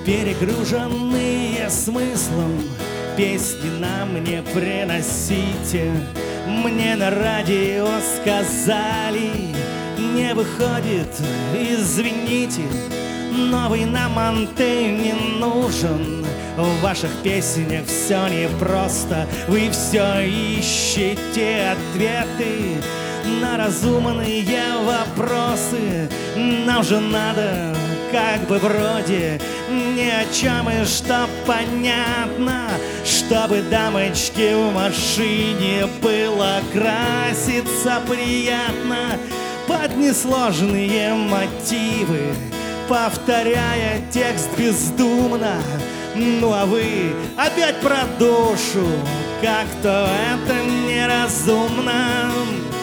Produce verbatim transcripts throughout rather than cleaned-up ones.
Перегруженные смыслом песни нам не приносите. Мне на радио сказали, не выходит, извините. Новый нам антенне нужен. В ваших песнях все непросто. Вы все ищете ответы на разумные вопросы. Нам же надо, как бы вроде, ни о чем и что понятно, чтобы дамочке в машине было краситься приятно. Под несложные мотивы, повторяя текст бездумно. Ну а вы опять про душу, как-то это неразумно.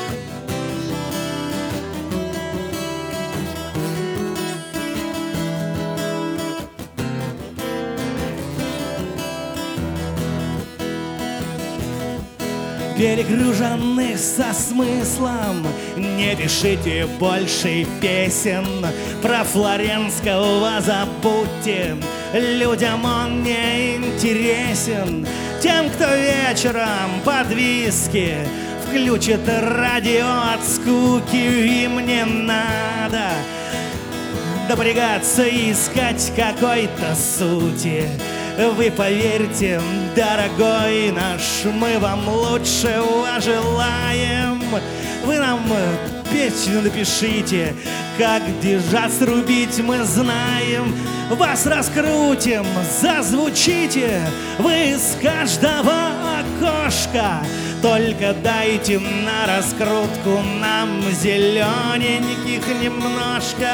Перегруженных со смыслом не пишите больше песен. Про Флоренского забудьте, людям он не интересен. Тем, кто вечером под виски включит радио от скуки, им не надо напрягаться и искать какой-то сути. Вы поверьте, дорогой наш, мы вам лучшего желаем. Вы нам песню напишите, как держать, срубить мы знаем. Вас раскрутим, зазвучите вы с каждого окошка. Только дайте на раскрутку нам зелененьких немножко.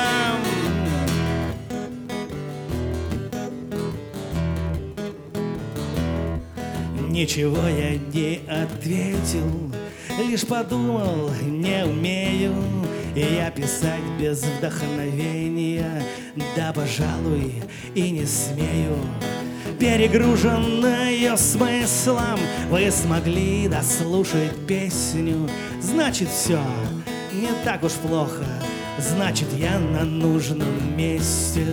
Ничего я не ответил, лишь подумал, не умею я писать без вдохновения, да, пожалуй, и не смею. Перегруженная смыслом, вы смогли дослушать песню. Значит, все не так уж плохо, значит, я на нужном месте.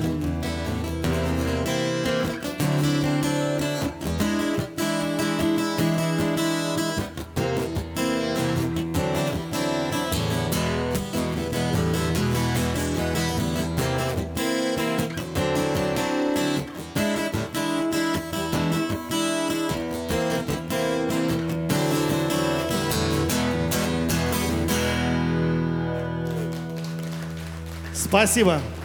Спасибо.